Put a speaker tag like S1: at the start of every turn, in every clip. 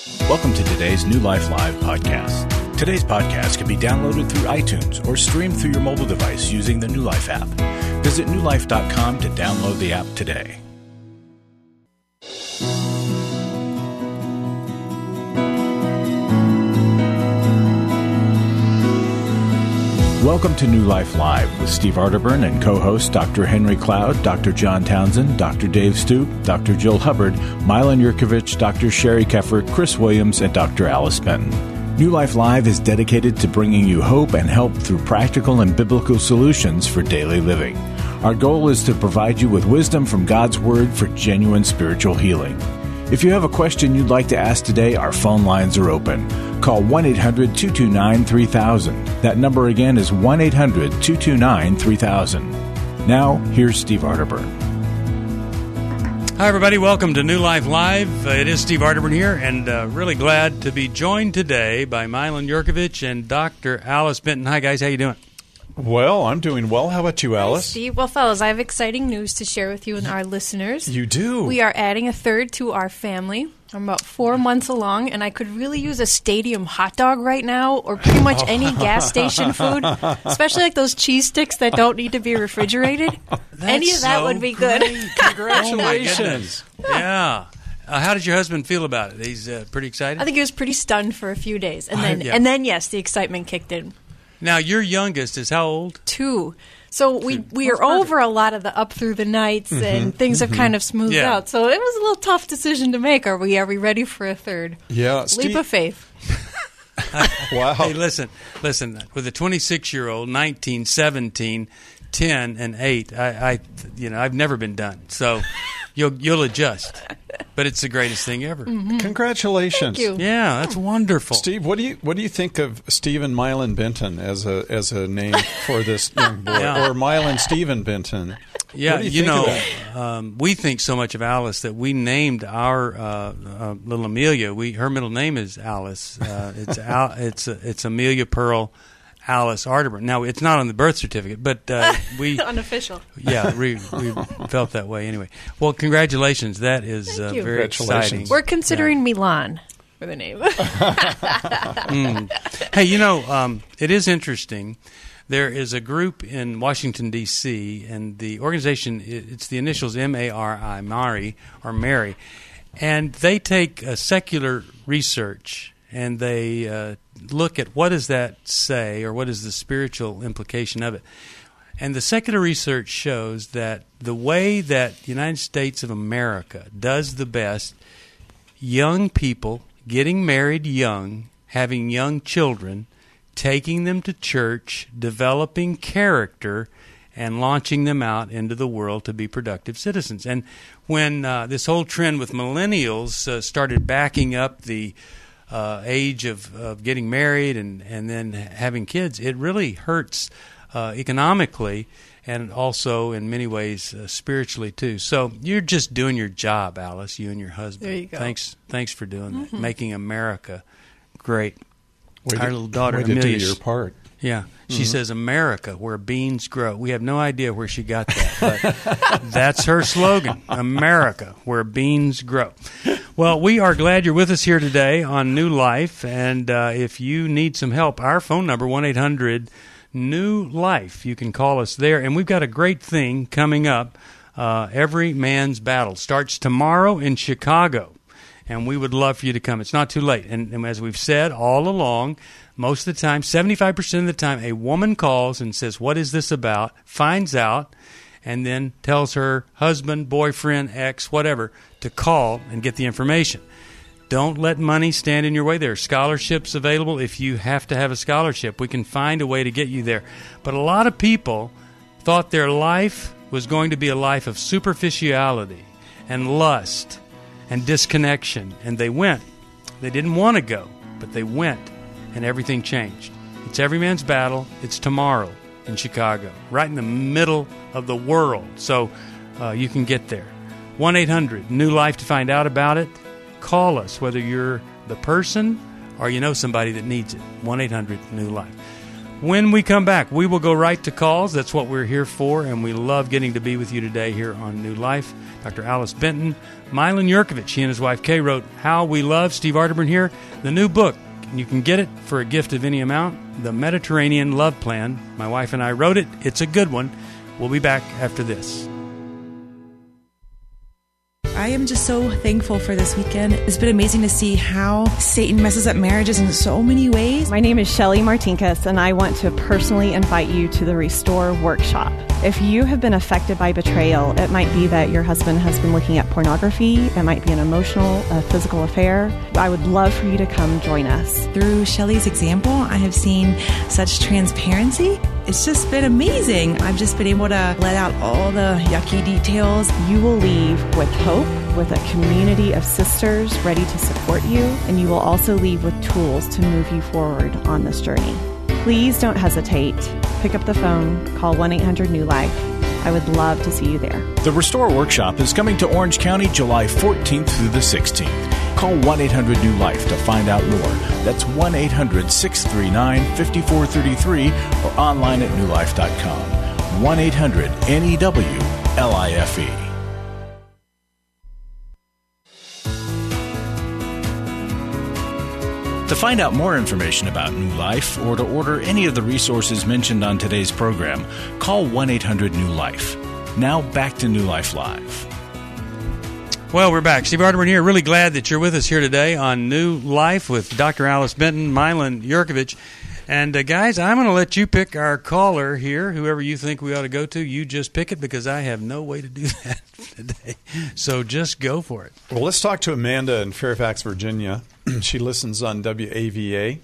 S1: Welcome to today's New Life Live podcast. Today's podcast can be downloaded through iTunes or streamed through your mobile device using the New Life app. Visit newlife.com to download the app today. Welcome to New Life Live with Steve Arterburn and co-hosts Dr. Henry Cloud, Dr. John Townsend, Dr. Dave Stoop, Dr. Jill Hubbard, Milan Yurkovich, Dr. Sherry Keffer, Chris Williams, and Dr. Alice Benton. New Life Live is dedicated to bringing you hope and help through practical and biblical solutions for daily living. Our goal is to provide you with wisdom from God's Word for genuine spiritual healing. If you have a question you'd like to ask today, our phone lines are open. Call 1-800-229-3000. That number again is 1-800-229-3000. Now, here's Steve Arterburn.
S2: Hi, everybody. Welcome to New Life Live. It is Steve Arterburn here, and really glad to be joined today by Milan Yurkovich and Dr. Alice Benton. Hi, guys. How you doing?
S3: Well, I'm doing well. How about you, Alice?
S4: Hi, Steve. Well, fellas, I have exciting news to share with you and our listeners.
S3: You do?
S4: We are adding a third to our family. I'm about 4 months along, and I could really use a stadium hot dog right now, or pretty much any gas station food, especially like those cheese sticks that don't need to be refrigerated. Any of that would be good.
S3: Congratulations.
S2: Oh, yeah. How did your husband feel about it? He's pretty excited?
S4: I think he was pretty stunned for a few days, and then yes, the excitement kicked in.
S2: Now, your youngest is how old?
S4: 2. So we are over a lot of the up through the nights, and things have kind of smoothed out. So it was a little tough decision to make. Are we ready for a third?
S3: Yeah,
S4: Leap of faith.
S3: Wow.
S2: Hey, listen. With a 26-year-old, 19, 17, 10, and 8, I've never been done. So you'll adjust. But it's the greatest thing ever.
S4: Mm-hmm.
S3: Congratulations!
S4: Thank you.
S2: Yeah, that's wonderful.
S3: Steve, what do you think of Stephen Milan Benton as a name for this young boy, or Milan Stephen Benton?
S2: Yeah,
S3: what do you think of that?
S2: We think so much of Alice that we named our little Amelia. Her middle name is Alice. It's Amelia Pearl Alice Arterburn. Now, it's not on the birth certificate, but we...
S4: Unofficial.
S2: Yeah, we felt that way anyway. Well, congratulations. That is very exciting.
S4: We're considering Milan for the name.
S2: Hey, it is interesting. There is a group in Washington, D.C., and the organization, it's the initials M-A-R-I, Mari, or Mary, and they take secular research, and they look at what does that say, or what is the spiritual implication of it. And the secular research shows that the way that the United States of America does the best, young people getting married young, having young children, taking them to church, developing character, and launching them out into the world to be productive citizens. And when this whole trend with millennials started backing up the age of getting married and then having kids, it really hurts economically and also in many ways spiritually too. So you're just doing your job, Alice, you and your husband.
S4: There you go.
S2: Thanks for doing that, making America great.
S3: Our
S2: little daughter,
S3: way to
S2: Amelia,
S3: do your part.
S2: Yeah. She says, America, where beans grow. We have no idea where she got that, but that's her slogan, America, where beans grow. Well, we are glad you're with us here today on New Life, and if you need some help, our phone number, 1-800-NEW-LIFE. You can call us there, and we've got a great thing coming up. Every Man's Battle starts tomorrow in Chicago, and we would love for you to come. It's not too late, and as we've said all along, most of the time, 75% of the time, a woman calls and says, what is this about, finds out, and then tells her husband, boyfriend, ex, whatever, to call and get the information. Don't let money stand in your way. There are scholarships available if you have to have a scholarship. We can find a way to get you there. But a lot of people thought their life was going to be a life of superficiality and lust and disconnection, and they went. They didn't want to go, but they went. And everything changed. It's Every Man's Battle. It's tomorrow in Chicago, right in the middle of the world. So you can get there. 1-800-NEW-LIFE to find out about it. Call us, whether you're the person or you know somebody that needs it. 1-800-NEW-LIFE. When we come back, we will go right to calls. That's what we're here for, and we love getting to be with you today here on New Life. Dr. Alice Benton, Milan Yurkovich, he and his wife Kay wrote How We Love. Steve Arterburn here. The new book, you can get it for a gift of any amount, The Mediterranean Love Plan. My wife and I wrote it. It's a good one. We'll be back after this.
S5: I am just so thankful for this weekend. It's been amazing to see how Satan messes up marriages in so many ways.
S6: My name is Shelly Martinkus, and I want to personally invite you to the Restore Workshop. If you have been affected by betrayal, it might be that your husband has been looking at pornography. It might be an emotional, physical affair. I would love for you to come join us.
S5: Through Shelly's example, I have seen such transparency. It's just been amazing. I've just been able to let out all the yucky details.
S6: You will leave with hope, with a community of sisters ready to support you, and you will also leave with tools to move you forward on this journey. Please don't hesitate. Pick up the phone, call 1-800-NEW-LIFE. I would love to see you there.
S1: The Restore Workshop is coming to Orange County July 14th through the 16th. Call 1-800-NEW-LIFE to find out more. That's 1-800-639-5433 or online at newlife.com. 1-800-NEW-LIFE. To find out more information about New Life or to order any of the resources mentioned on today's program, call 1-800-NEW-LIFE. Now back to New Life Live.
S2: Well, we're back. Steve Arterburn here. Really glad that you're with us here today on New Life with Dr. Alice Benton, Milan Yurkovich. And guys, I'm going to let you pick our caller here. Whoever you think we ought to go to, you just pick it because I have no way to do that today. So just go for it.
S3: Well, let's talk to Amanda in Fairfax, Virginia. She listens on WAVA.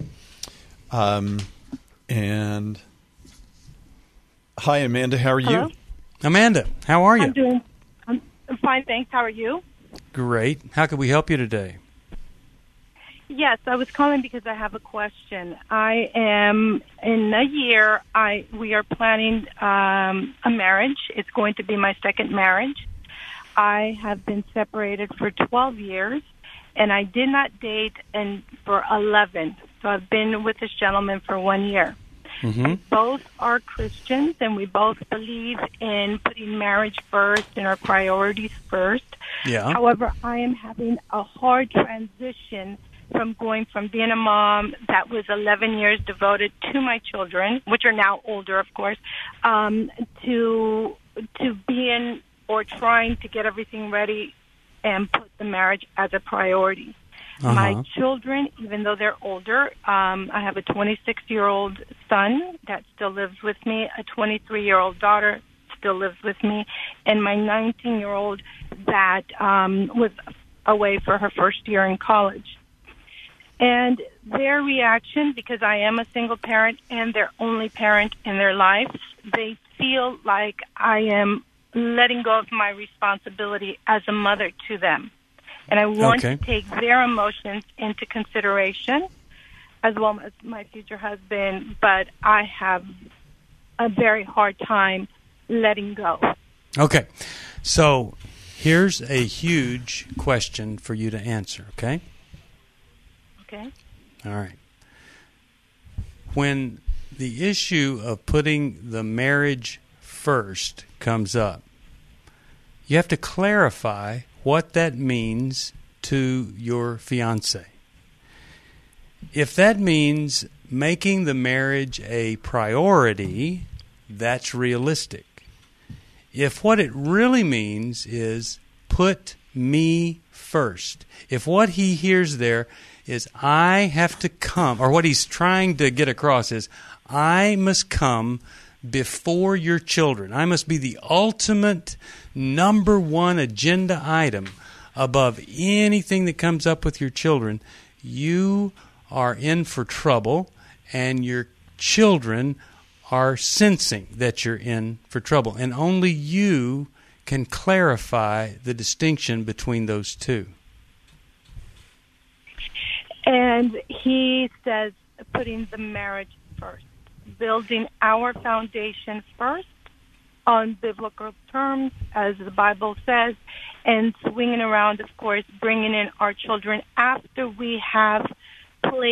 S3: And hi, Amanda. How are you?
S7: Hello?
S2: Amanda, how are you?
S7: I'm fine, thanks. How are you?
S2: Great. How can we help you today?
S7: Yes, I was calling because I have a question. I am in a year. We are planning a marriage. It's going to be my second marriage. I have been separated for 12 years, and I did not date for 11. So I've been with this gentleman for 1 year.
S2: Mm-hmm.
S7: We both are Christians, and we both believe in putting marriage first and our priorities first.
S2: Yeah.
S7: However, I am having a hard transition from going from being a mom that was 11 years devoted to my children, which are now older, of course, to being or trying to get everything ready and put the marriage as a priority.
S2: Uh-huh.
S7: My children, even though they're older, I have a 26-year-old son that still lives with me, a 23-year-old daughter still lives with me, and my 19-year-old that was away for her first year in college. And their reaction, because I am a single parent and their only parent in their lives, they feel like I am letting go of my responsibility as a mother to them. And I want to take their emotions into consideration, as well as my future husband, but I have a very hard time letting go.
S2: Okay. So here's a huge question for you to answer, okay?
S7: Okay.
S2: All right. When the issue of putting the marriage first comes up, you have to clarify what that means to your fiancé. If that means making the marriage a priority, that's realistic. If what it really means is put me first, if what he hears there is I have to come, or what he's trying to get across is I must come before your children. I must be the ultimate number one agenda item above anything that comes up with your children. You are in for trouble, and your children are sensing that you're in for trouble. And only you can clarify the distinction between those two.
S7: And he says putting the marriage first, building our foundation first on biblical terms, as the Bible says, and swinging around, of course, bringing in our children after we have placed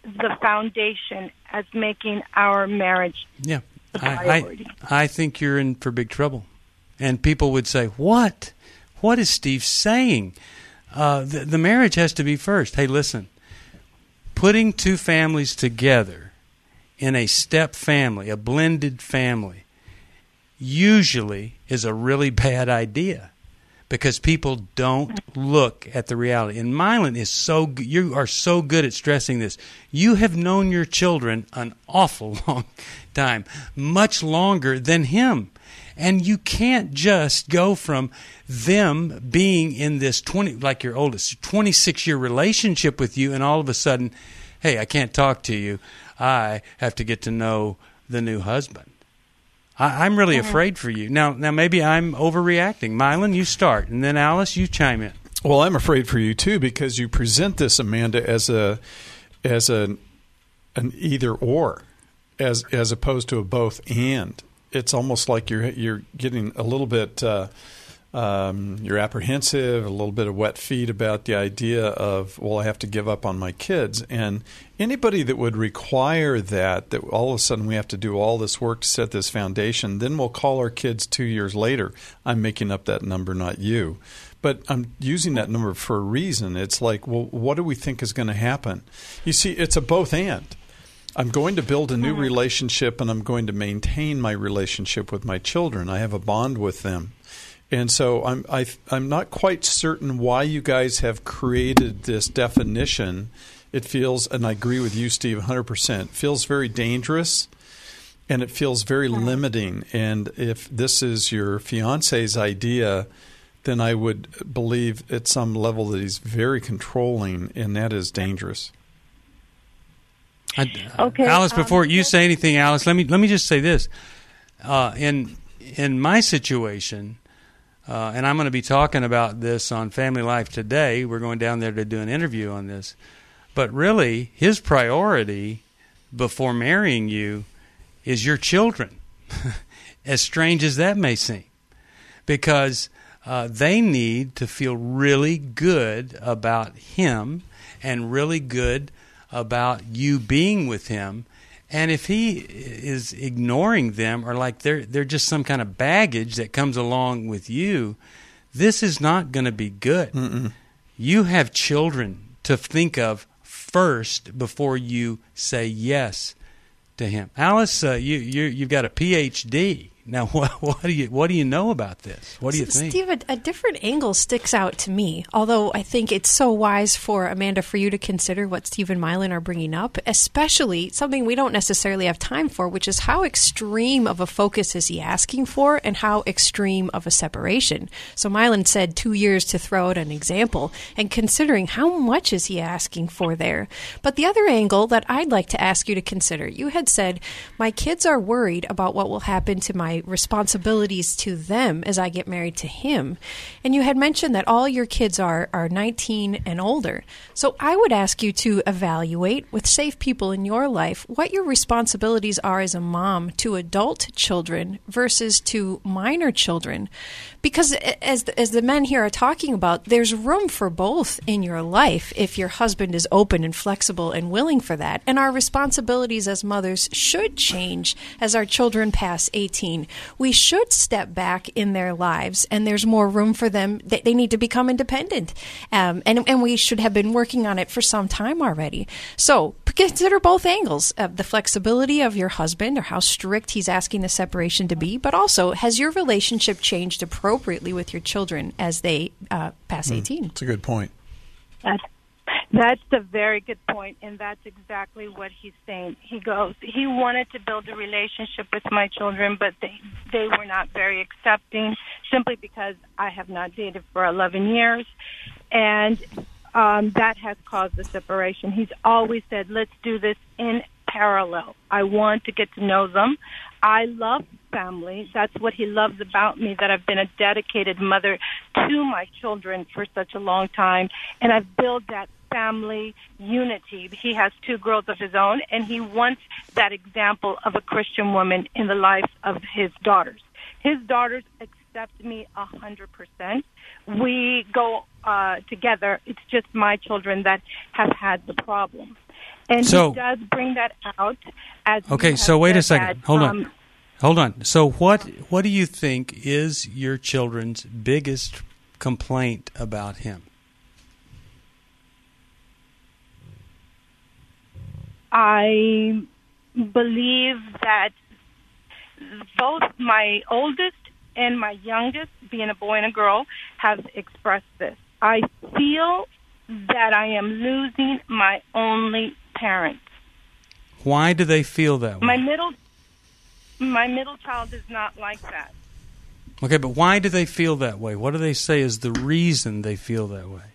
S7: the foundation as making our marriage
S2: Yeah,
S7: a priority.
S2: I think you're in for big trouble. And people would say, what? What is Steve saying? The marriage has to be first. Hey, listen, putting two families together in a step family, a blended family, usually is a really bad idea because people don't look at the reality. And Mylan is you are so good at stressing this. You have known your children an awful long time, much longer than him. And you can't just go from them being in this like your oldest, 26-year relationship with you, and all of a sudden, hey, I can't talk to you. I have to get to know the new husband. I'm really afraid for you. Now maybe I'm overreacting. Mylan, you start, and then Alice, you chime in.
S3: Well, I'm afraid for you too because you present this, Amanda, as an either or, as opposed to a both and. It's almost like you're getting a little bit you're apprehensive, a little bit of wet feet about the idea of, well, I have to give up on my kids. And anybody that would require that all of a sudden we have to do all this work to set this foundation, then we'll call our kids 2 years later. I'm making up that number, not you. But I'm using that number for a reason. It's like, well, what do we think is going to happen? You see, it's a both and. I'm going to build a new relationship, and I'm going to maintain my relationship with my children. I have a bond with them. And so I'm not quite certain why you guys have created this definition. It feels, and I agree with you, Steve, 100%, feels very dangerous, and it feels very limiting. And if this is your fiance's idea, then I would believe at some level that he's very controlling, and that is dangerous.
S7: Okay,
S2: Alice, before you say anything, Alice, let me just say this. In my situation, and I'm going to be talking about this on Family Life today. We're going down there to do an interview on this. But really, his priority before marrying you is your children, as strange as that may seem, because they need to feel really good about him and really good about you being with him. And if he is ignoring them, or like they're just some kind of baggage that comes along with you, this is not going to be good. Mm-mm. You have children to think of first before you say yes to him. Alice, you've got a PhD. Now, what do you know about this? What do you think?
S4: Steve, a different angle sticks out to me, although I think it's so wise for Amanda for you to consider what Steve and Mylan are bringing up, especially something we don't necessarily have time for, which is how extreme of a focus is he asking for and how extreme of a separation. So Mylan said 2 years to throw out an example, and considering how much is he asking for there. But the other angle that I'd like to ask you to consider, you had said, my kids are worried about what will happen to my responsibilities to them as I get married to him. And you had mentioned that all your kids are 19 and older. So I would ask you to evaluate with safe people in your life what your responsibilities are as a mom to adult children versus to minor children. Because as the men here are talking about, there's room for both in your life if your husband is open and flexible and willing for that. And our responsibilities as mothers should change as our children pass 18. We should step back in their lives, and there's more room for them. They need to become independent. And we should have been working on it for some time already. So consider both angles of the flexibility of your husband, or how strict he's asking the separation to be, but also, has your relationship changed appropriately with your children as they pass 18?
S3: That's a good point.
S7: That's a very good point, and that's exactly what he's saying. He goes, he wanted to build a relationship with my children, but they were not very accepting, simply because I have not dated for 11 years, and that has caused the separation. He's always said, let's do this in parallel. I want to get to know them. I love family. That's what he loves about me, that I've been a dedicated mother to my children for such a long time, and I've built that family unity. He has 2 girls of his own, and he wants that example of a Christian woman in the life of his daughters. His daughters accept me 100%. we go together. It's just my children that have had the problem. And
S2: So-
S7: he does bring that out. As
S2: Okay,
S7: you
S2: so
S7: have
S2: wait a
S7: said
S2: second.
S7: that,
S2: Hold on. So what do you think is your children's biggest complaint about him?
S7: I believe that both my oldest and my youngest, being a boy and a girl, have expressed this. I feel that I am losing my only parent.
S2: Why do they feel that way?
S7: My middle child is not like that.
S2: Okay, but why do they feel that way? What do they say is the reason they feel that way?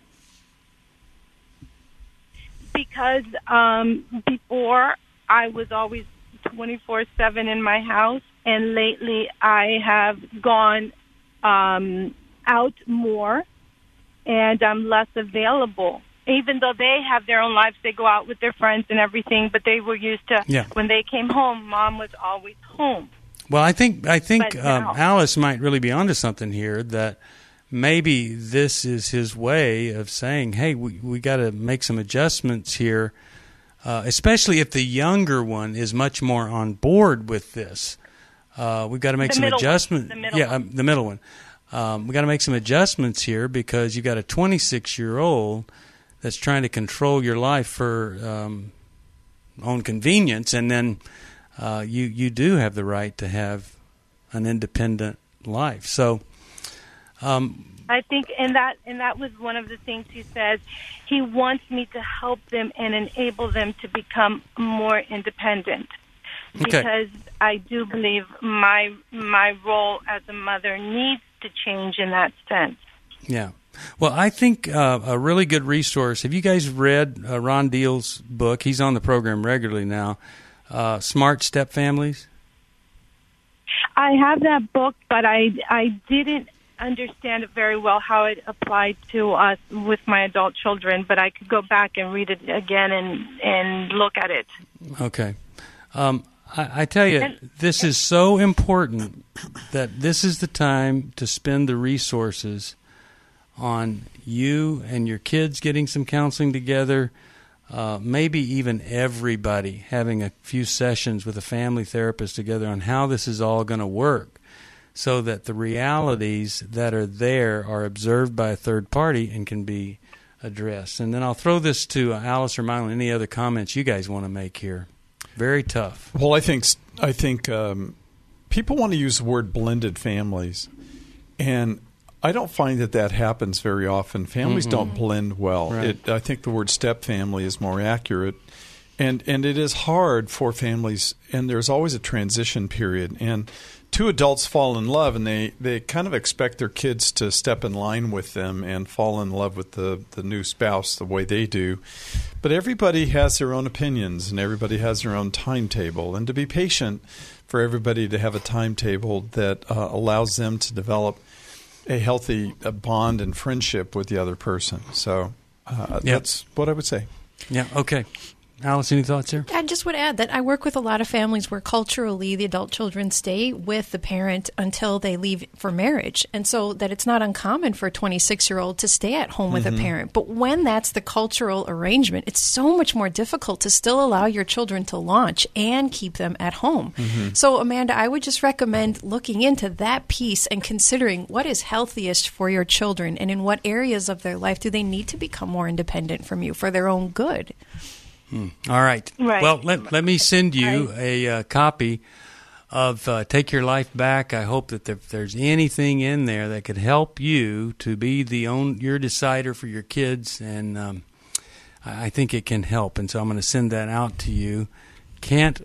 S7: Because before I was always 24/7 in my house, and lately I have gone out more, and I'm less available. Even though they have their own lives, they go out with their friends and everything, but they were used to, when they came home, Mom was always home.
S2: Well, I think
S7: But now-
S2: Alice might really be onto something here, that maybe this is his way of saying, hey, we got to make some adjustments here, especially if the younger one is much more on board with this. We've got to make some adjustments. The middle one. We've got to make some adjustments here because you've got a 26-year-old that's trying to control your life for own convenience, and then you do have the right to have an independent life. So
S7: I think, and that was one of the things he says. He wants me to help them and enable them to become more independent.
S2: Okay.
S7: Because I do believe my role as a mother needs to change in that sense.
S2: Yeah. Well, I think a really good resource. Have you guys read Ron Deal's book? He's on the program regularly now. Smart Step Families.
S7: I have that book, but I didn't understand it very well how it applied to us with my adult children. But I could go back and read it again and look at it.
S2: Okay. I tell you, this is so important that this is the time to spend the resources on you and your kids getting some counseling together, maybe even everybody having a few sessions with a family therapist together on how this is all going to work so that the realities that are there are observed by a third party and can be addressed. And then I'll throw this to Alice or Mylon. Any other comments you guys want to make here? Very tough.
S3: Well, I think people want to use the word blended families, and I don't find that happens very often. Families don't blend well.
S2: Right.
S3: I think the word step family is more accurate, and it is hard for families, and there's always a transition period. And two adults fall in love, and they kind of expect their kids to step in line with them and fall in love with the new spouse the way they do. But everybody has their own opinions, and everybody has their own timetable. And to be patient for everybody to have a timetable that allows them to develop a healthy bond and friendship with the other person. So that's what I would say.
S2: Yeah, okay. Alice, any thoughts here?
S4: I just would add that I work with a lot of families where culturally the adult children stay with the parent until they leave for marriage. And so that it's not uncommon for a 26-year-old to stay at home with a parent. But when that's the cultural arrangement, it's so much more difficult to still allow your children to launch and keep them at home. So, Amanda, I would just recommend looking into that piece and considering what is healthiest for your children and in what areas of their life do they need to become more independent from you for their own good.
S2: All right.
S7: Right.
S2: Well, let me send you a copy of Take Your Life Back. I hope that if there's anything in there that could help you to be your decider for your kids, and I think it can help. And so I'm going to send that out to you. Can't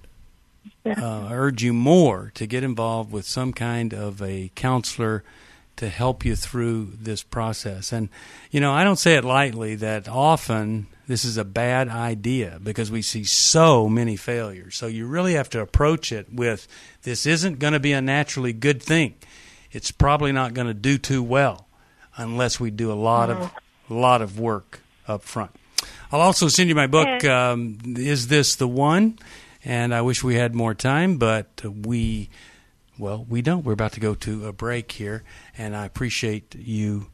S2: urge you more to get involved with some kind of a counselor to help you through this process. And, I don't say it lightly that often this is a bad idea because we see so many failures. So you really have to approach it with, this isn't going to be a naturally good thing. It's probably not going to do too well unless we do a lot of work up front. I'll also send you my book, Is This the One? And I wish we had more time, but we don't. We're about to go to a break here, and I appreciate you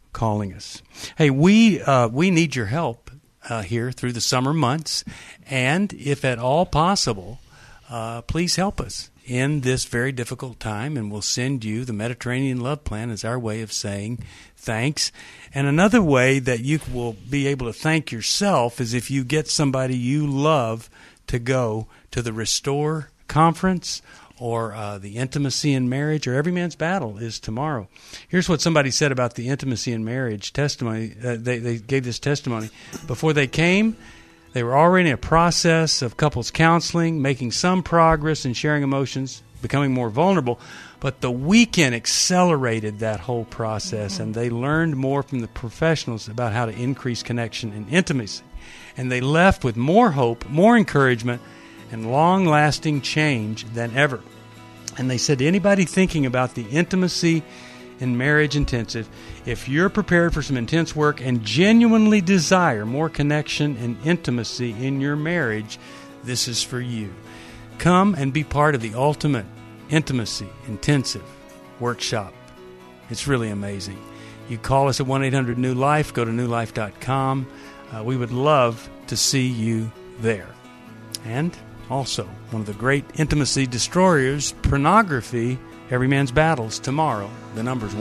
S2: calling us. Hey, we need your help here through the summer months, and if at all possible, please help us in this very difficult time, and we'll send you the Mediterranean Love Plan as our way of saying thanks. And another way that you will be able to thank yourself is if you get somebody you love to go to the Restore Conference or the Intimacy in Marriage, or Every Man's Battle is tomorrow. Here's what somebody said about the Intimacy in Marriage testimony. They gave this testimony. Before they came, they were already in a process of couples counseling, making some progress in sharing emotions, becoming more vulnerable. But the weekend accelerated that whole process, and they learned more from the professionals about how to increase connection and intimacy. And they left with more hope, more encouragement, and long-lasting change than ever. And they said to anybody thinking about the Intimacy in Marriage Intensive, if you're prepared for some intense work and genuinely desire more connection and intimacy in your marriage, this is for you. Come and be part of the Ultimate Intimacy Intensive Workshop. It's really amazing. You call us at 1-800-NEW-LIFE, go to newlife.com. We would love to see you there. And also, one of the great intimacy destroyers, pornography, Every Man's Battles, tomorrow. The number's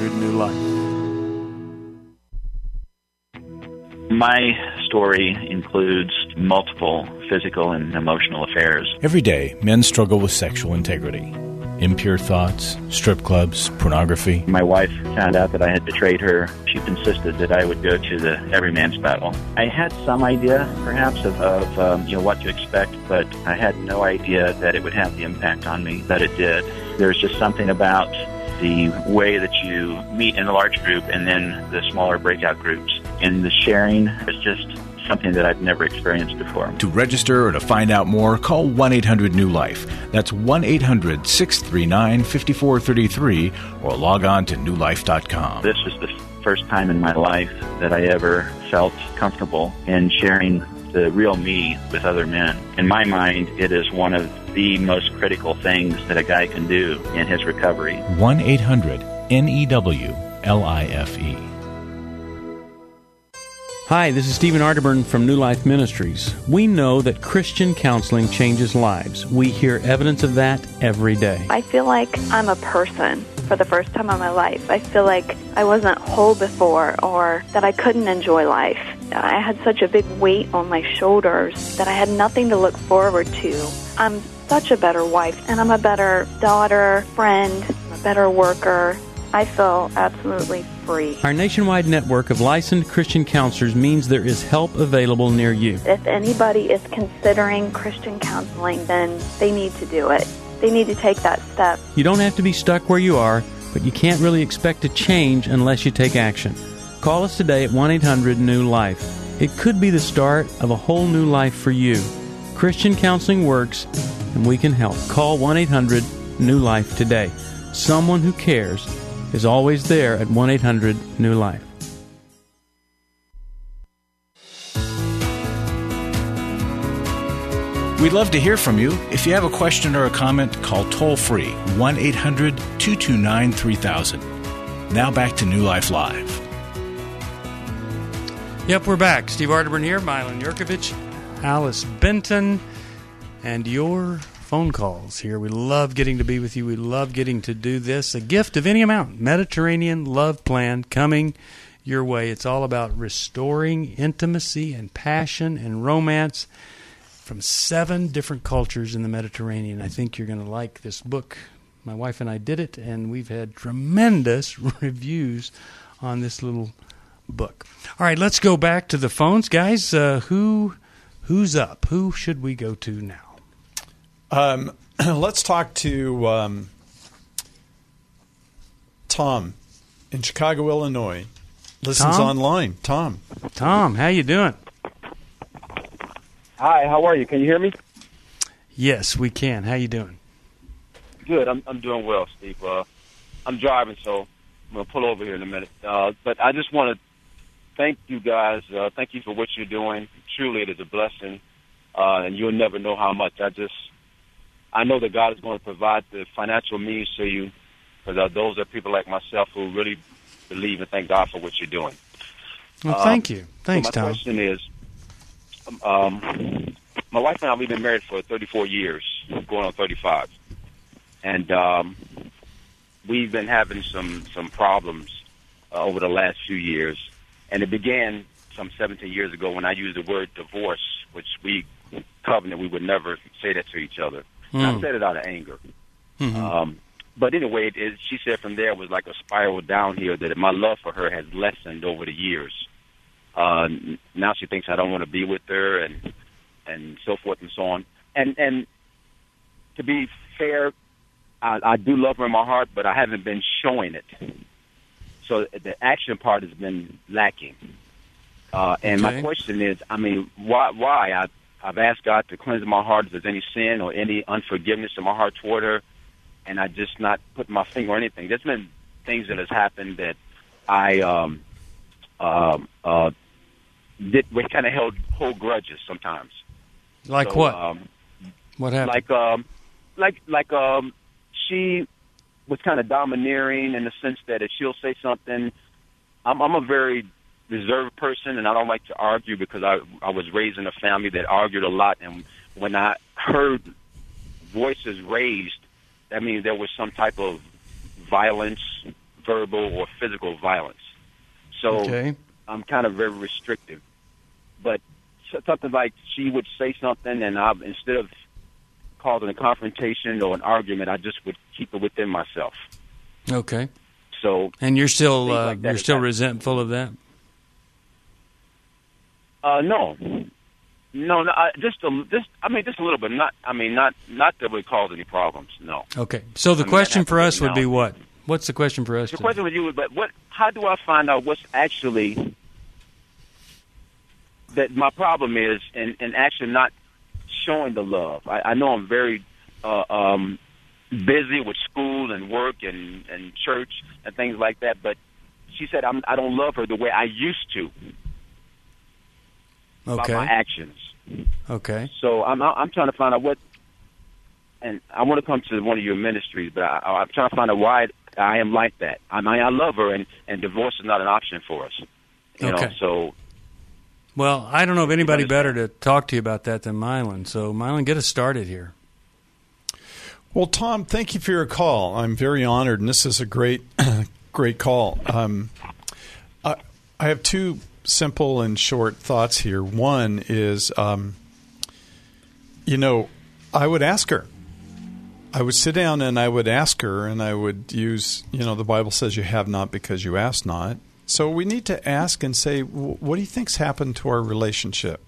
S2: 1-800-NEW-LIFE.
S8: My story includes multiple physical and emotional affairs.
S1: Every day, men struggle with sexual integrity. Impure thoughts, strip clubs, pornography.
S8: My wife found out that I had betrayed her. She insisted that I would go to the Every Man's Battle. I had some idea, perhaps, of what to expect, but I had no idea that it would have the impact on me that it did. There's just something about the way that you meet in a large group and then the smaller breakout groups. And the sharing is just something that I've never experienced before.
S1: To register or to find out more, call 1-800-NEW-LIFE. That's 1-800-639-5433 or log on to newlife.com.
S8: This was the first time in my life that I ever felt comfortable in sharing the real me with other men. In my mind, it is one of the most critical things that a guy can do in his recovery.
S1: 1-800-NEW-LIFE.
S2: Hi, this is Stephen Arterburn from New Life Ministries. We know that Christian counseling changes lives. We hear evidence of that every day.
S9: I feel like I'm a person for the first time in my life. I feel like I wasn't whole before, or that I couldn't enjoy life. I had such a big weight on my shoulders that I had nothing to look forward to. I'm such a better wife, and I'm a better daughter, friend, a better worker. I feel absolutely free.
S2: Our nationwide network of licensed Christian counselors means there is help available near you.
S9: If anybody is considering Christian counseling, then they need to do it. They need to take that step.
S2: You don't have to be stuck where you are, but you can't really expect to change unless you take action. Call us today at 1-800-NEW-LIFE. It could be the start of a whole new life for you. Christian counseling works, and we can help. Call 1-800-NEW-LIFE today. Someone who cares is always there at 1-800-NEW-LIFE.
S1: We'd love to hear from you. If you have a question or a comment, call toll-free 1-800-229-3000. Now back to New Life Live.
S2: Yep, we're back. Steve Arterburn here, Milan Yurkovich, Alice Benton, and your phone calls here. We love getting to be with you. We love getting to do this. A gift of any amount. Mediterranean Love Plan coming your way. It's all about restoring intimacy and passion and romance from 7 different cultures in the Mediterranean. I think you're going to like this book. My wife and I did it, and we've had tremendous reviews on this little book. All right, let's go back to the phones. Guys, who's up? Who should we go to now?
S3: Let's talk to Tom in Chicago, Illinois. Listens online. Tom,
S2: how you doing?
S10: Hi, how are you? Can you hear me?
S2: Yes, we can. How you doing?
S10: Good. I'm doing well, Steve. I'm driving, so I'm going to pull over here in a minute. But I just want to thank you guys. Thank you for what you're doing. Truly, it is a blessing, and you'll never know how much. I know that God is going to provide the financial means to you, because those are people like myself who really believe and thank God for what you're doing.
S2: Well, thank you. Thanks,
S10: so
S2: Tom.
S10: My question is, my wife and I, we've been married for 34 years, going on 35. And we've been having some problems over the last few years. And it began some 17 years ago when I used the word divorce, which we covenanted we would never say that to each other. And I said it out of anger.
S2: Mm-hmm.
S10: But anyway, she said from there it was like a spiral downhill, that my love for her has lessened over the years. Now she thinks I don't want to be with her, and so forth and so on. And to be fair, I do love her in my heart, but I haven't been showing it. So the action part has been lacking. And my question is, I mean, why? I've asked God to cleanse my heart if there's any sin or any unforgiveness in my heart toward her, and I just not put my finger on anything. There's been things that has happened that I we kind of hold grudges sometimes.
S2: Like
S10: so,
S2: what? What happened?
S10: Like she was kind of domineering in the sense that if she'll say something, I'm a very reserved person, and I don't like to argue because I was raised in a family that argued a lot, and when I heard voices raised, that means there was some type of violence, verbal or physical violence. So I'm kind of very restrictive. But something like she would say something, and instead of causing a confrontation or an argument, I just would keep it within myself.
S2: Okay.
S10: So,
S2: and you're still
S10: like
S2: you're still resentful of that?
S10: No, just a little bit. Not that would cause any problems. No.
S2: Okay. So the question for us would be what? What's the question for us?
S10: The question with you would be, how do I find out what's actually that my problem is, and actually not showing the love? I know I'm very busy with school and work and church and things like that, but she said I don't love her the way I used to.
S2: Okay.
S10: About my actions.
S2: Okay.
S10: So I'm trying to find out what, and I want to come to one of your ministries, but I'm trying to find out why I am like that. I mean, I love her, and divorce is not an option for us. You know, so.
S2: Well, I don't know of anybody better to talk to you about that than Mylan. So, Mylan, get us started here.
S3: Well, Tom, thank you for your call. I'm very honored, and this is a great, great call. I have two simple and short thoughts here. One is, I would ask her. I would sit down and I would ask her, and I would use, the Bible says you have not because you ask not. So we need to ask and say, what do you think's happened to our relationship?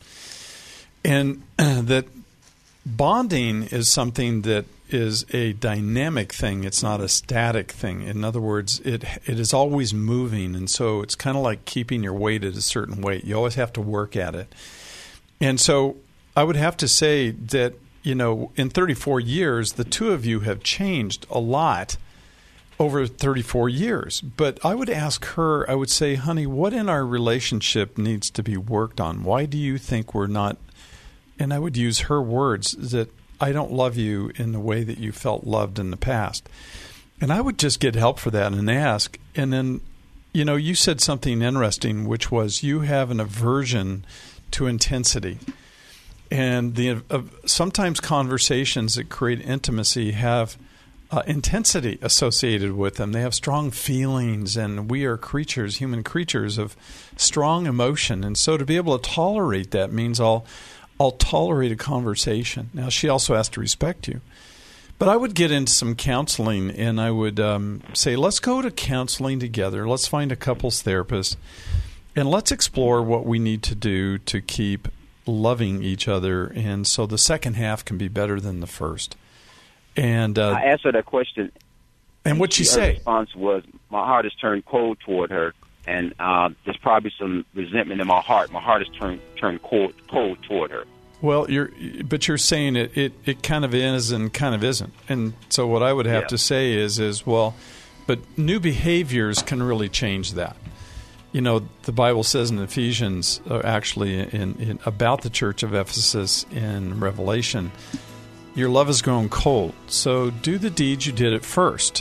S3: And that bonding is something that is a dynamic thing. It's not a static thing. In other words, it is always moving, and so it's kind of like keeping your weight at a certain weight. You always have to work at it. And so I would have to say that, in 34 years, the two of you have changed a lot over 34 years. But I would ask her, I would say, honey, what in our relationship needs to be worked on? Why do you think we're not, and I would use her words, that I don't love you in the way that you felt loved in the past. And I would just get help for that and ask. And then, you said something interesting, which was you have an aversion to intensity. And sometimes conversations that create intimacy have intensity associated with them. They have strong feelings, and we are creatures, human creatures of strong emotion. And so to be able to tolerate that means I'll tolerate a conversation. Now, she also has to respect you. But I would get into some counseling, and I would say, let's go to counseling together. Let's find a couples therapist, and let's explore what we need to do to keep loving each other, and so the second half can be better than the first. And
S10: I asked her that question.
S3: And what'd she say?
S10: Her response was, my heart has turned cold toward her, and there's probably some resentment in my heart. My heart has turned cold toward her.
S3: Well, you're saying it kind of is and kind of isn't. And so what I would have to say is well, but new behaviors can really change that. The Bible says in Ephesians, actually in about the church of Ephesus in Revelation, your love has grown cold. So do the deeds you did at first.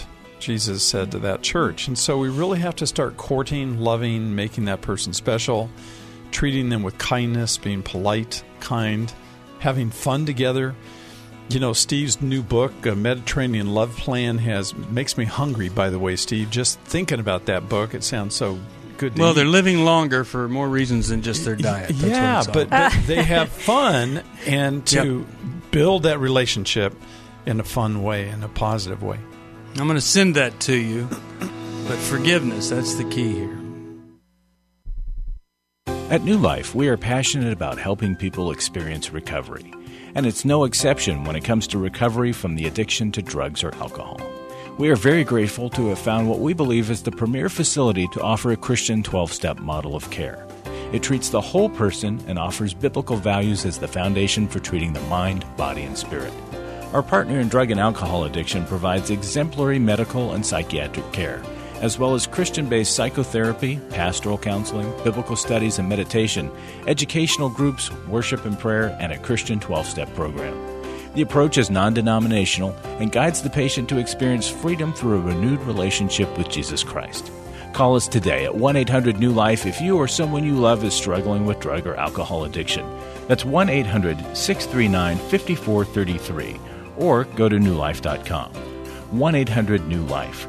S3: Jesus said to that church. And so we really have to start courting, loving, making that person special, treating them with kindness, being polite, kind, having fun together. You know, Steve's new book, A Mediterranean Love Plan, makes me hungry, by the way, Steve. Just thinking about that book, it sounds so good to eat.
S2: They're living longer for more reasons than just their diet. That's
S3: but they have fun, and to build that relationship in a fun way, in a positive way.
S2: I'm going to send that to you, but forgiveness, that's the key here.
S1: At New Life, we are passionate about helping people experience recovery. And it's no exception when it comes to recovery from the addiction to drugs or alcohol. We are very grateful to have found what we believe is the premier facility to offer a Christian 12-step model of care. It treats the whole person and offers biblical values as the foundation for treating the mind, body, and spirit. Our partner in drug and alcohol addiction provides exemplary medical and psychiatric care, as well as Christian-based psychotherapy, pastoral counseling, biblical studies and meditation, educational groups, worship and prayer, and a Christian 12-step program. The approach is non-denominational and guides the patient to experience freedom through a renewed relationship with Jesus Christ. Call us today at 1-800-NEW-LIFE if you or someone you love is struggling with drug or alcohol addiction. That's 1-800-639-5433, or go to newlife.com. 1-800-NEW-LIFE,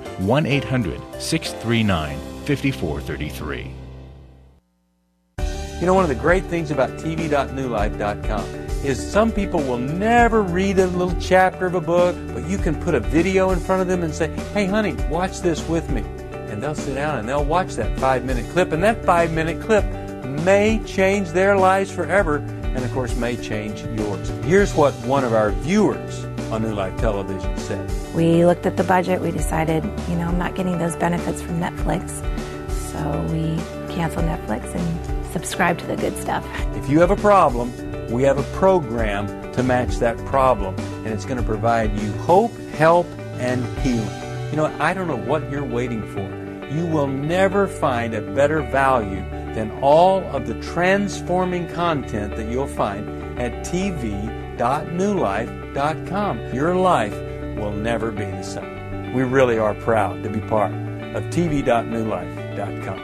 S1: 1-800-639-5433.
S11: You know, one of the great things about tv.newlife.com is some people will never read a little chapter of a book, but you can put a video in front of them and say, hey, honey, watch this with me. And they'll sit down and they'll watch that 5-minute clip, and that 5-minute clip may change their lives forever, and of course may change yours. Here's what one of our viewers on New Life Television said.
S12: We looked at the budget. We decided, I'm not getting those benefits from Netflix. So we canceled Netflix and subscribed to the good stuff.
S11: If you have a problem, we have a program to match that problem. And it's going to provide you hope, help, and healing. I don't know what you're waiting for. You will never find a better value than all of the transforming content that you'll find at tv.newlife.com. Your life will never be the same. We really are proud to be part of tv.newlife.com.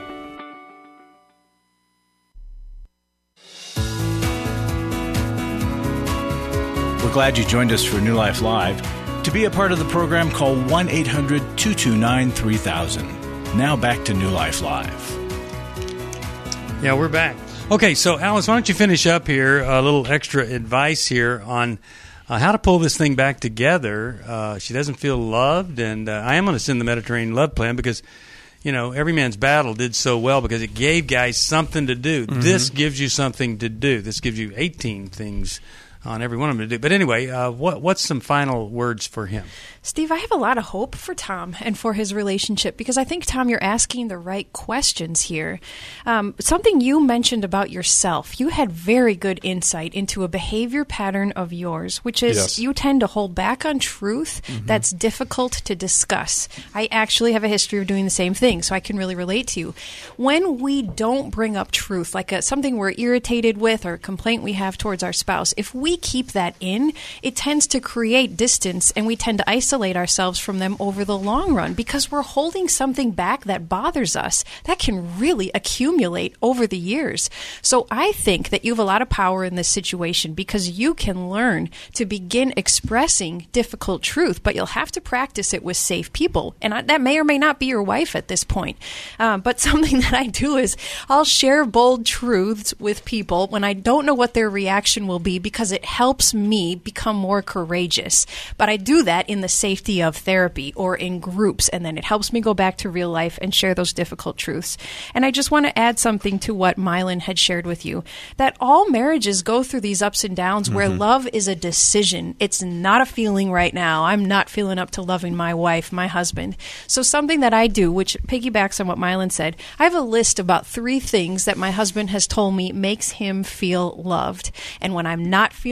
S1: We're glad you joined us for New Life Live. To be a part of the program, call 1-800-229-3000. Now back to New Life Live.
S2: Yeah, we're back. Okay, so Alice, why don't you finish up here, a little extra advice here on how to pull this thing back together. She doesn't feel loved, and I am going to send the Mediterranean Love Plan because, Every Man's Battle did so well because it gave guys something to do. Mm-hmm. This gives you something to do. This gives you 18 things on every one of them to do. But anyway, what's some final words for him?
S4: Steve, I have a lot of hope for Tom and for his relationship because I think, Tom, you're asking the right questions here. Something you mentioned about yourself, you had very good insight into a behavior pattern of yours, which is you tend to hold back on truth that's difficult to discuss. I actually have a history of doing the same thing, so I can really relate to you. When we don't bring up truth, like something we're irritated with or a complaint we have towards our spouse, if we keep that in, it tends to create distance, and we tend to isolate ourselves from them over the long run because we're holding something back that bothers us that can really accumulate over the years. So I think that you have a lot of power in this situation because you can learn to begin expressing difficult truth, but you'll have to practice it with safe people. And that may or may not be your wife at this point. But something that I do is I'll share bold truths with people when I don't know what their reaction will be because it helps me become more courageous. But I do that in the safety of therapy or in groups, and then it helps me go back to real life and share those difficult truths. And I just want to add something to what Mylan had shared with you, that all marriages go through these ups and downs where love is a decision. It's not a feeling right now. I'm not feeling up to loving my wife, my husband. So something that I do, which piggybacks on what Mylan said, I have a list about 3 things that my husband has told me makes him feel loved. And when I'm not feeling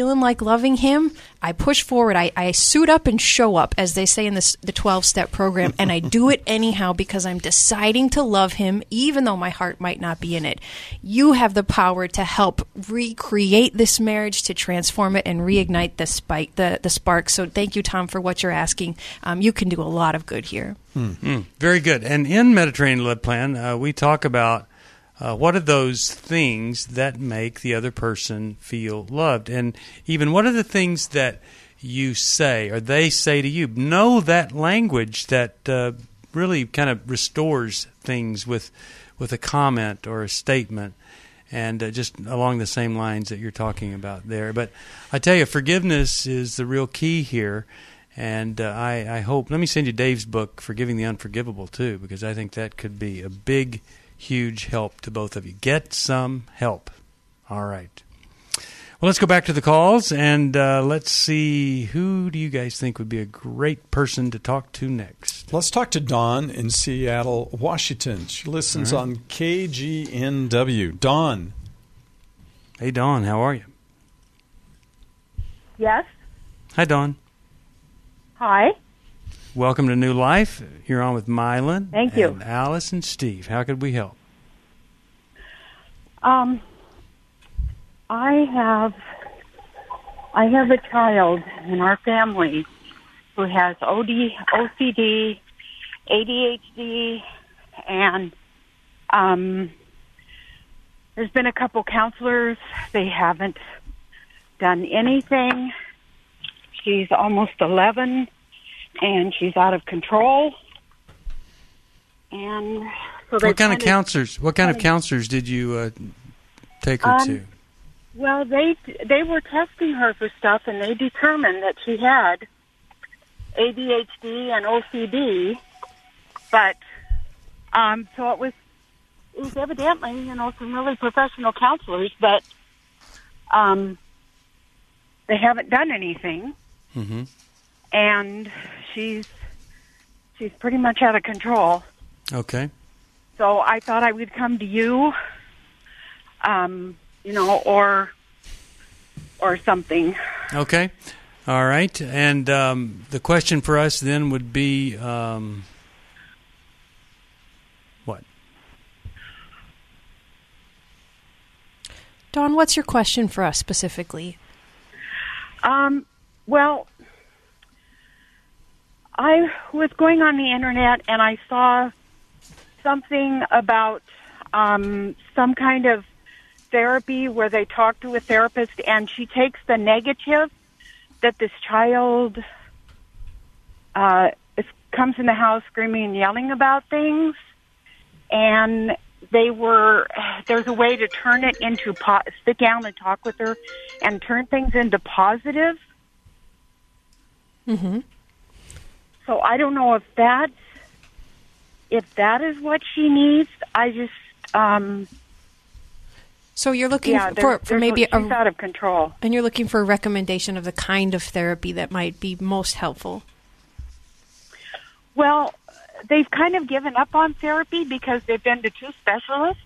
S4: feeling like loving him, I push forward. I suit up and show up, as they say in the 12-step program, and I do it anyhow because I'm deciding to love him, even though my heart might not be in it. You have the power to help recreate this marriage, to transform it and reignite the spark. So thank you, Tom, for what you're asking. You can do a lot of good here.
S2: Very good. And in Mediterranean Love Plan, we talk about what are those things that make the other person feel loved? And even what are the things that you say or they say to you? Know that language that really kind of restores things with a comment or a statement, and just along the same lines that you're talking about there. But I tell you, forgiveness is the real key here. And I hope, let me send you Dave's book, Forgiving the Unforgivable, too, because I think that could be a big, huge help to both of you. Get some help. All right. Well, let's go back to the calls, and let's see, who do you guys think would be a great person to talk to next?
S3: Let's talk to Dawn in Seattle, Washington. She listens on KGNW. Dawn.
S2: Hey, Dawn, how are you?
S13: Yes.
S2: Hi, Dawn.
S13: Hi.
S2: Welcome to New Life. You're on with Mylan.
S13: Thank you.
S2: And Alice and Steve. How could we help?
S13: I have a child in our family who has OCD, ADHD, and there's been a couple counselors. They haven't done anything. She's almost 11, and she's out of control. And so
S2: what kind of counselors did you take her to?
S13: Well, they were testing her for stuff, and they determined that she had ADHD and OCD. But so it was evidently, some really professional counselors, but they haven't done anything.
S2: Mm-hmm.
S13: And she's pretty much out of control.
S2: Okay.
S13: So I thought I would come to you, or something.
S2: Okay. All right. And the question for us then would be, what?
S4: Dawn, what's your question for us specifically?
S13: Well, I was going on the internet and I saw something about some kind of therapy where they talk to a therapist and she takes the negative that this child comes in the house screaming and yelling about things, and there's a way to turn it into sit down and talk with her and turn things into positive.
S4: Mm-hmm.
S13: So I don't know if that is what she needs. I just
S4: so you're looking for maybe
S13: she's out of control,
S4: and you're looking for a recommendation of the kind of therapy that might be most helpful.
S13: Well, they've kind of given up on therapy because they've been to 2 specialists.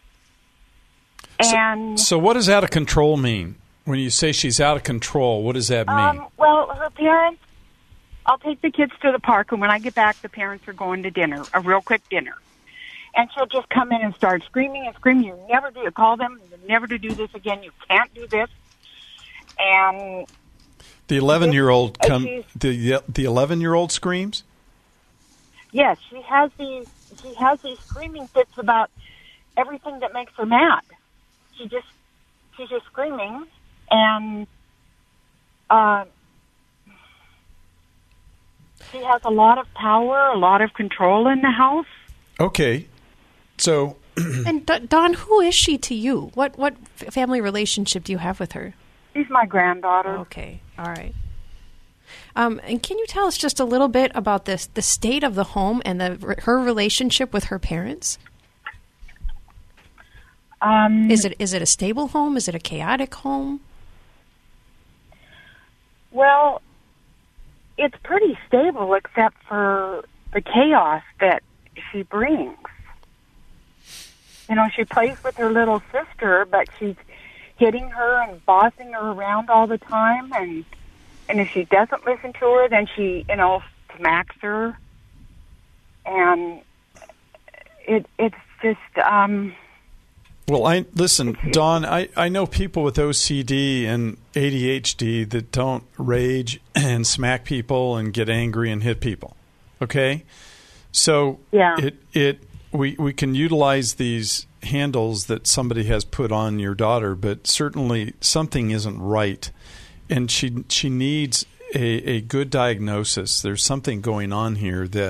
S13: And
S3: so what does out of control mean? When you say she's out of control, what does that mean?
S13: Well, her parents, I'll take the kids to the park, and when I get back, the parents are going to dinner, a real quick dinner. And she'll just come in and start screaming and screaming. You never do. Call them. Never to do this again. You can't do this. And
S3: the 11-year-old the 11-year-old screams?
S13: Yes, she has these screaming fits about everything that makes her mad. She's just screaming, and she has a lot of power, a lot of control in the house.
S3: Okay, so
S4: and Dawn, who is she to you? What family relationship do you have with her?
S13: She's my granddaughter.
S4: Okay, all right. And can you tell us just a little bit about the state of the home and her relationship with her parents? Is it a stable home? Is it a chaotic home?
S13: Well, it's pretty stable except for the chaos that she brings. She plays with her little sister, but hitting her and bossing her around all the time, and if she doesn't listen to her, then she, smacks her, and it's just.
S3: Well, listen, Dawn. I know people with OCD and ADHD that don't rage and smack people and get angry and hit people. Okay, so we can utilize these handles that somebody has put on your daughter, but certainly something isn't right, and she needs a good diagnosis. There's something going on here that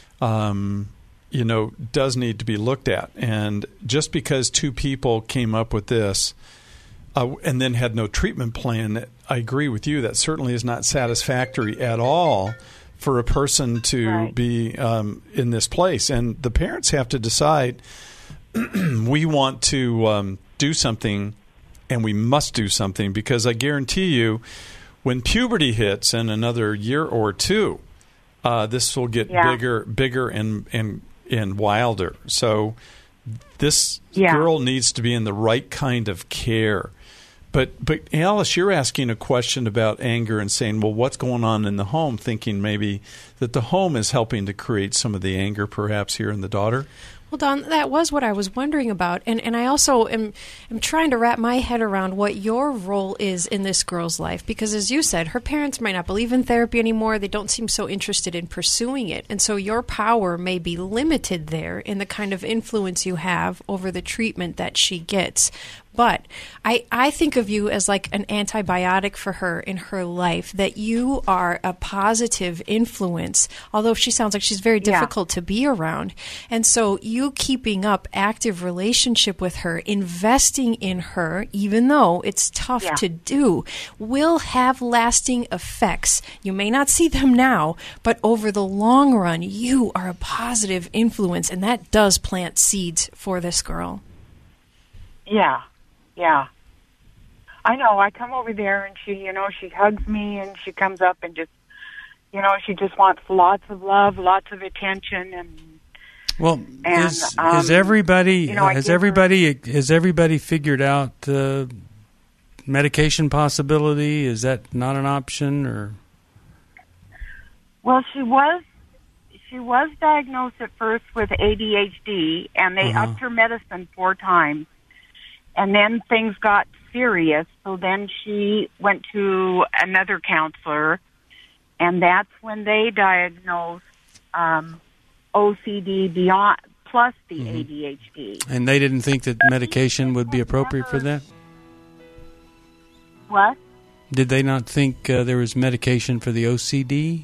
S3: does need to be looked at. And just because two people came up with this and then had no treatment plan, I agree with you, that certainly is not satisfactory at all for a person to be in this place. And the parents have to decide, we want to do something, and we must do something, because I guarantee you, when puberty hits in another year or two, this will get bigger and wilder. So this girl needs to be in the right kind of care. But Alice, you're asking a question about anger and saying, well, what's going on in the home, thinking maybe that the home is helping to create some of the anger perhaps here in the daughter?
S4: Well, Don, that was what I was wondering about. And I also am trying to wrap my head around what your role is in this girl's life. Because as you said, her parents might not believe in therapy anymore. They don't seem so interested in pursuing it. And so your power may be limited there in the kind of influence you have over the treatment that she gets. But I think of you as like an antibiotic for her in her life, that you are a positive influence, although she sounds like she's very difficult to be around. And so you keeping up active relationship with her, investing in her, even though it's tough to do, will have lasting effects. You may not see them now, but over the long run, you are a positive influence, and that does plant seeds for this girl.
S13: Yeah, I know. I come over there and she hugs me and she comes up and just, she just wants lots of love, lots of attention,
S2: has everybody figured out the medication possibility? Is that not an option, or?
S13: Well, she was diagnosed at first with ADHD, and they upped her medicine 4 times. And then things got serious, so then she went to another counselor, and that's when they diagnosed OCD beyond plus the ADHD.
S2: And they didn't think that medication would be appropriate for that?
S13: What?
S2: Did they not think there was medication for the OCD?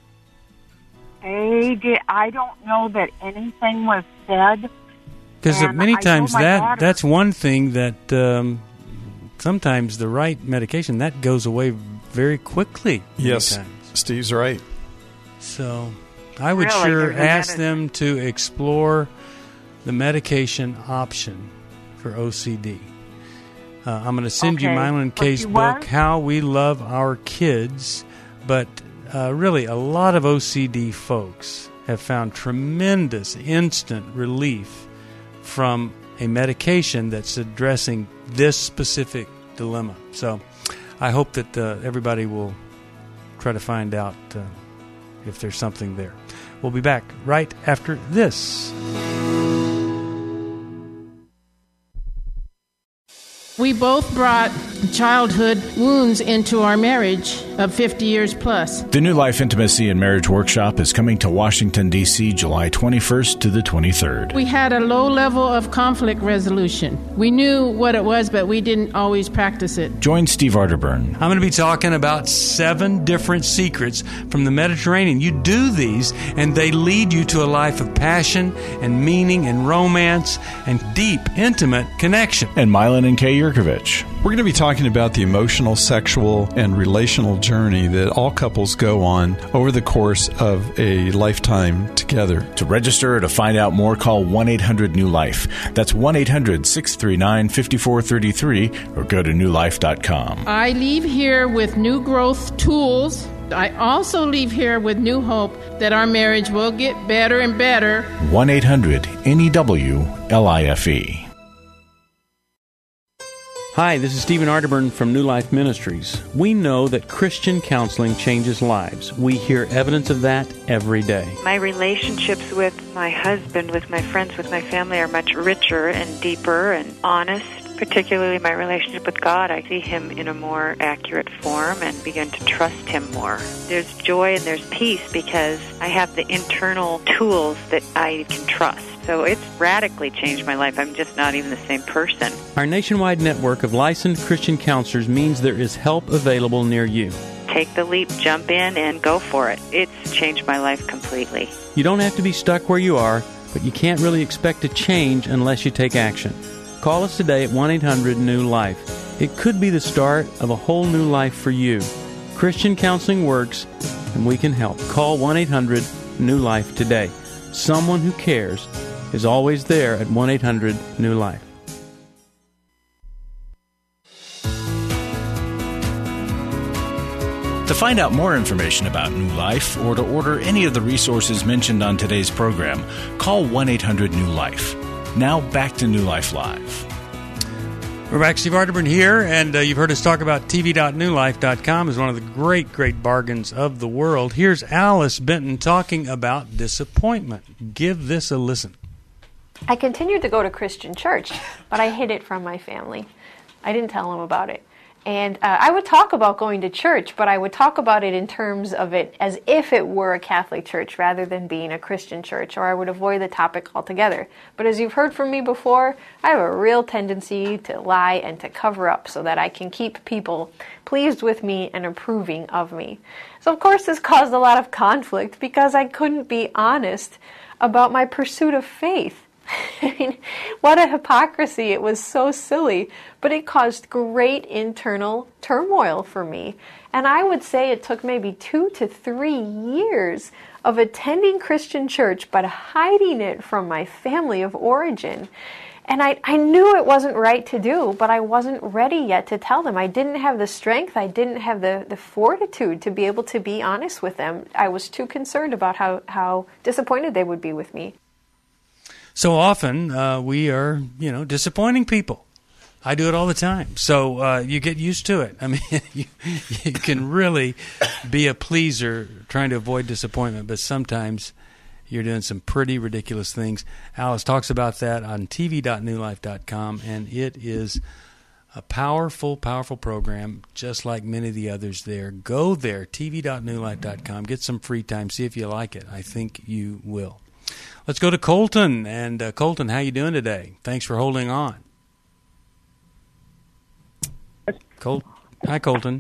S13: They did. I don't know that anything was said.
S2: Because many times that's one thing that sometimes the right medication, that goes away very quickly.
S3: Yes,
S2: times.
S3: Steve's right.
S2: So I would ask them to explore the medication option for OCD. I'm going to send you Mylon K's book, How We Love Our Kids. But really, a lot of OCD folks have found tremendous instant relief from a medication that's addressing this specific dilemma. So I hope that everybody will try to find out if there's something there. We'll be back right after this.
S14: We both brought childhood wounds into our marriage of 50 years plus.
S1: The New Life Intimacy and Marriage Workshop is coming to Washington, D.C., July 21st to the 23rd.
S14: We had a low level of conflict resolution. We knew what it was, but we didn't always practice it.
S1: Join Steve Arterburn.
S2: I'm going to be talking about 7 different secrets from the Mediterranean. You do these, and they lead you to a life of passion and meaning and romance and deep, intimate connection.
S1: And Mylon and Kay Yurkovich.
S3: We're going to be talking about the emotional, sexual, and relational journey that all couples go on over the course of a lifetime together.
S1: To register or to find out more, call 1-800-NEW-LIFE. That's 1-800-639-5433 or go to newlife.com.
S14: I leave here with new growth tools. I also leave here with new hope that our marriage will get better and better.
S1: 1-800-NEW-LIFE.
S2: Hi, this is Stephen Arterburn from New Life Ministries. We know that Christian counseling changes lives. We hear evidence of that every day.
S15: My relationships with my husband, with my friends, with my family are much richer and deeper and honest. Particularly my relationship with God, I see Him in a more accurate form and begin to trust Him more. There's joy and there's peace because I have the internal tools that I can trust. So it's radically changed my life. I'm just not even the same person.
S2: Our nationwide network of licensed Christian counselors means there is help available near you.
S15: Take the leap, jump in, and go for it. It's changed my life completely.
S2: You don't have to be stuck where you are, but you can't really expect to change unless you take action. Call us today at 1-800-NEW-LIFE. It could be the start of a whole new life for you. Christian counseling works, and we can help. Call 1-800-NEW-LIFE today. Someone who cares is always there at 1-800-NEW-LIFE.
S1: To find out more information about New Life or to order any of the resources mentioned on today's program, call 1-800-NEW-LIFE. Now back to New Life Live.
S2: We're back. Steve Arterburn here, and you've heard us talk about TV.newlife.com is one of the great, great bargains of the world. Here's Alice Benton talking about disappointment. Give this a listen.
S4: I continued to go to Christian church, but I hid it from my family. I didn't tell them about it. And I would talk about going to church, but I would talk about it in terms of it as if it were a Catholic church rather than being a Christian church, or I would avoid the topic altogether. But as you've heard from me before, I have a real tendency to lie and to cover up so that I can keep people pleased with me and approving of me. So of course this caused a lot of conflict because I couldn't be honest about my pursuit of faith. I mean, what a hypocrisy. It was so silly, but it caused great internal turmoil for me. And I would say it took maybe 2 to 3 years of attending Christian church, but hiding it from my family of origin. And I knew it wasn't right to do, but I wasn't ready yet to tell them. I didn't have the strength. I didn't have the fortitude to be able to be honest with them. I was too concerned about how disappointed they would be with me.
S2: So often we are, disappointing people. I do it all the time. So you get used to it. I mean, you can really be a pleaser trying to avoid disappointment, but sometimes you're doing some pretty ridiculous things. Alice talks about that on TV.newlife.com, and it is a powerful, powerful program, just like many of the others there. Go there, TV.newlife.com. Get some free time. See if you like it. I think you will. Let's go to Colton. And Colton, how you doing today? Thanks for holding on. Hi, Colton.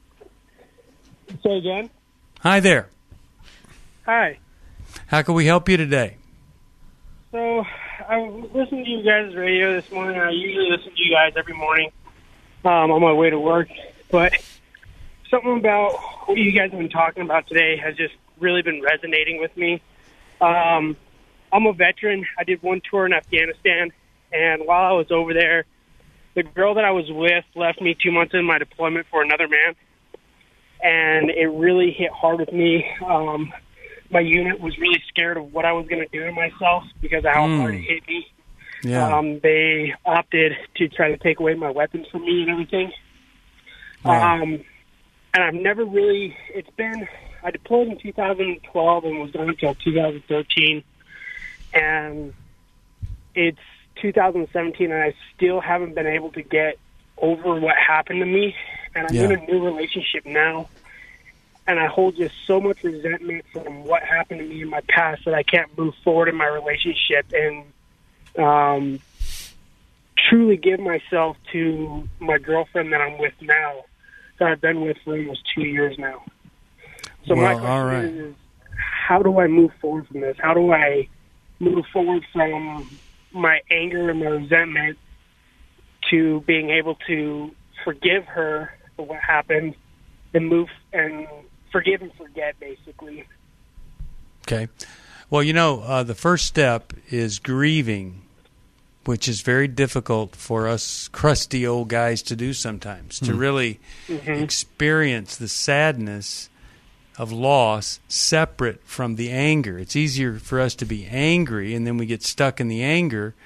S16: Say again?
S2: Hi there.
S16: Hi.
S2: How can we help you today?
S16: So, I listened to you guys' radio this morning. I usually listen to you guys every morning on my way to work. But something about what you guys have been talking about today has just really been resonating with me. I'm a veteran. I did one tour in Afghanistan, and while I was over there, the girl that I was with left me 2 months into my deployment for another man, and it really hit hard with me. My unit was really scared of what I was going to do to myself because of how hard it hit me.
S2: Yeah.
S16: They opted to try to take away my weapons from me and everything. Wow. And I've never really, I deployed in 2012 and was gone until 2013. And it's 2017 and I still haven't been able to get over what happened to me. And I'm in a new relationship now. And I hold just so much resentment from what happened to me in my past that I can't move forward in my relationship and truly give myself to my girlfriend that I'm with now, that I've been with for almost 2 years now. So my question is, how do I move forward from this? How do I move forward from my anger and my resentment to being able to forgive her for what happened and move and forgive and forget, basically?
S2: Okay. Well, the first step is grieving, which is very difficult for us crusty old guys to do sometimes, to really experience the sadness of loss separate from the anger. It's easier for us to be angry, and then we get stuck in the anger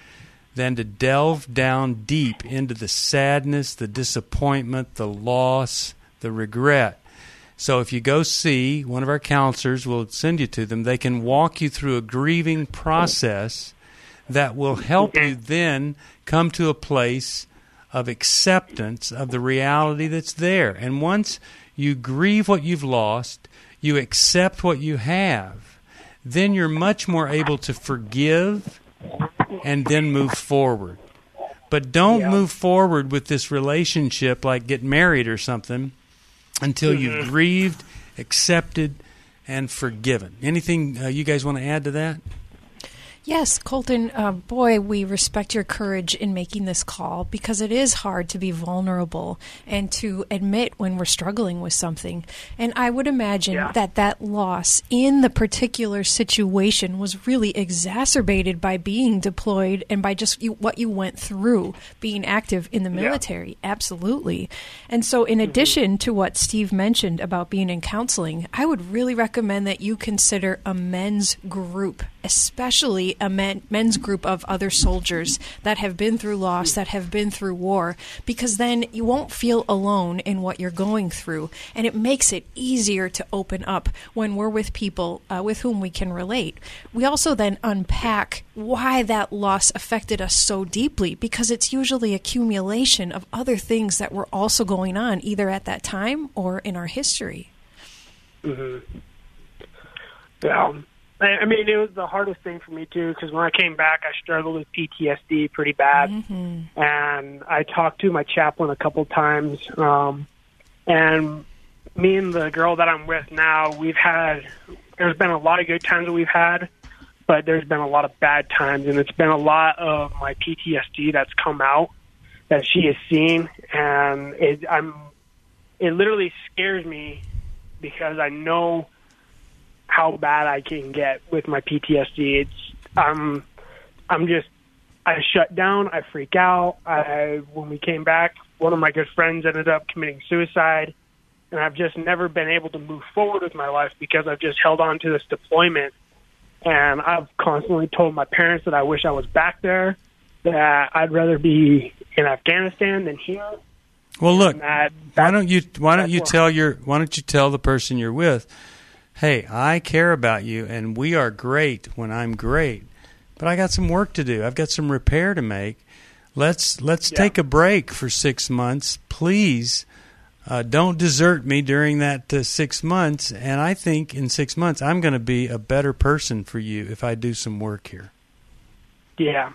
S2: than to delve down deep into the sadness, the disappointment, the loss, the regret. So if you go see one of our counselors, we'll send you to them. They can walk you through a grieving process that will help you then come to a place of acceptance of the reality that's there. And once you grieve what you've lost, you accept what you have, then you're much more able to forgive and then move forward. But don't move forward with this relationship like get married or something until you've grieved, accepted, and forgiven. Anything you guys want to add to that?
S4: Yes, Colton, boy, we respect your courage in making this call because it is hard to be vulnerable and to admit when we're struggling with something. And I would imagine that loss in the particular situation was really exacerbated by being deployed and by just what you went through being active in the military. Absolutely. And so in addition to what Steve mentioned about being in counseling, I would really recommend that you consider a men's group, especially a men's group of other soldiers that have been through loss, that have been through war, because then you won't feel alone in what you're going through. And it makes it easier to open up when we're with people with whom we can relate. We also then unpack why that loss affected us so deeply, because it's usually accumulation of other things that were also going on, either at that time or in our history.
S16: Mm-hmm. Yeah. I mean, it was the hardest thing for me, too, because when I came back, I struggled with PTSD pretty bad. Mm-hmm. And I talked to my chaplain a couple times. And me and the girl that I'm with now, there's been a lot of good times that we've had, but there's been a lot of bad times. And it's been a lot of my PTSD that's come out that she has seen. And it literally scares me because I know how bad I can get with my PTSD. I shut down, I freak out. When we came back, one of my good friends ended up committing suicide, and I've just never been able to move forward with my life because I've just held on to this deployment. And I've constantly told my parents that I wish I was back there, that I'd rather be in Afghanistan than here.
S2: Well, look, why don't you tell the person you're with, hey, I care about you, and we are great when I'm great, but I got some work to do. I've got some repair to make. Let's take a break for 6 months. Please don't desert me during that 6 months, and I think in 6 months I'm going to be a better person for you if I do some work here.
S16: Yeah.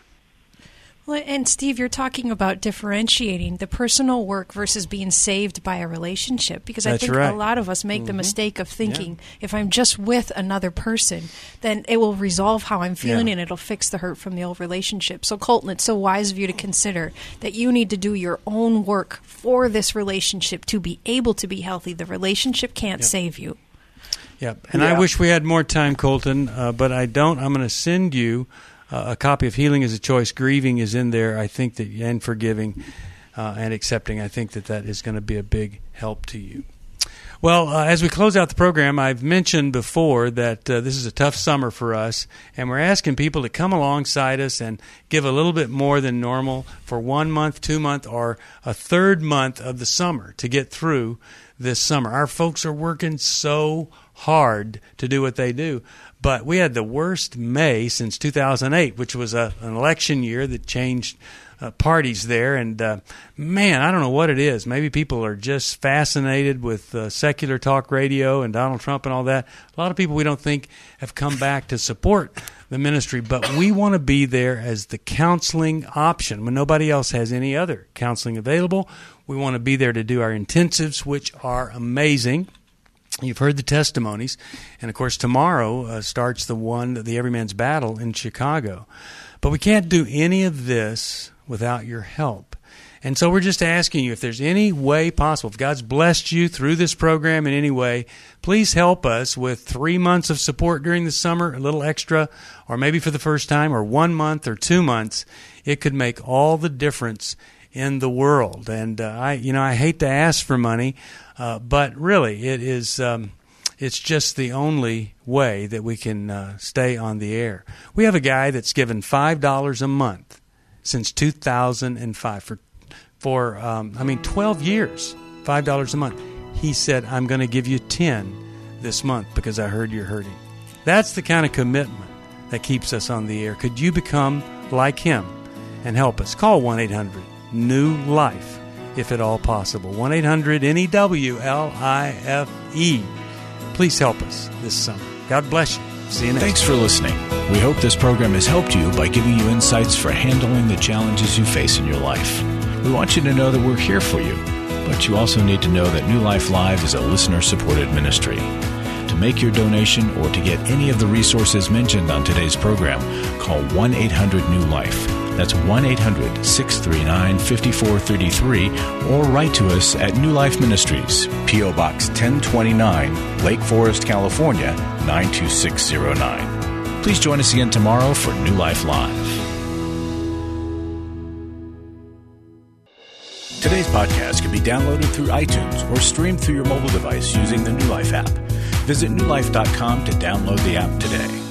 S4: Well, and Steve, you're talking about differentiating the personal work versus being saved by a relationship, because I think a lot of us make the mistake of thinking if I'm just with another person, then it will resolve how I'm feeling and it'll fix the hurt from the old relationship. So Colton, it's so wise of you to consider that you need to do your own work for this relationship to be able to be healthy. The relationship can't save you.
S2: Yep. And I wish we had more time, Colton, but I don't. I'm going to send you a copy of Healing is a Choice. Grieving is in there, I think, and forgiving and accepting. I think that is going to be a big help to you. Well, as we close out the program, I've mentioned before that this is a tough summer for us, and we're asking people to come alongside us and give a little bit more than normal for 1 month, 2 months, or a third month of the summer to get through this summer. Our folks are working so hard to do what they do. But we had the worst May since 2008, which was an election year that changed parties there. And, man, I don't know what it is. Maybe people are just fascinated with secular talk radio and Donald Trump and all that. A lot of people we don't think have come back to support the ministry. But we want to be there as the counseling option when nobody else has any other counseling available. We want to be there to do our intensives, which are amazing. You've heard the testimonies. And, of course, tomorrow starts the Everyman's Battle in Chicago. But we can't do any of this without your help. And so we're just asking you, if there's any way possible, if God's blessed you through this program in any way, please help us with 3 months of support during the summer, a little extra, or maybe for the first time, or 1 month or 2 months. It could make all the difference in the world. And I hate to ask for money, but really it is. It's just the only way that we can stay on the air. We have a guy that's given $5 a month since 2005 for 12 years, $5 a month. He said, I'm going to give you 10 this month because I heard you're hurting. That's the kind of commitment that keeps us on the air. Could you become like him and help us? Call 1-800-NEW-LIFE if at all possible. 1-800-NEWLIFE. Please help us this summer. God bless you. See you next
S1: Thanks
S2: time.
S1: for listening. We hope this program has helped you by giving you insights for handling the challenges you face in your life. We want you to know that we're here for you, but you also need to know that New Life Live is a listener-supported ministry. To make your donation or to get any of the resources mentioned on today's program, call 1-800-NEW-LIFE. That's 1-800-639-5433, or write to us at New Life Ministries, P.O. Box 1029, Lake Forest, California, 92609. Please join us again tomorrow for New Life Live. Today's podcast can be downloaded through iTunes or streamed through your mobile device using the New Life app. Visit newlife.com to download the app today.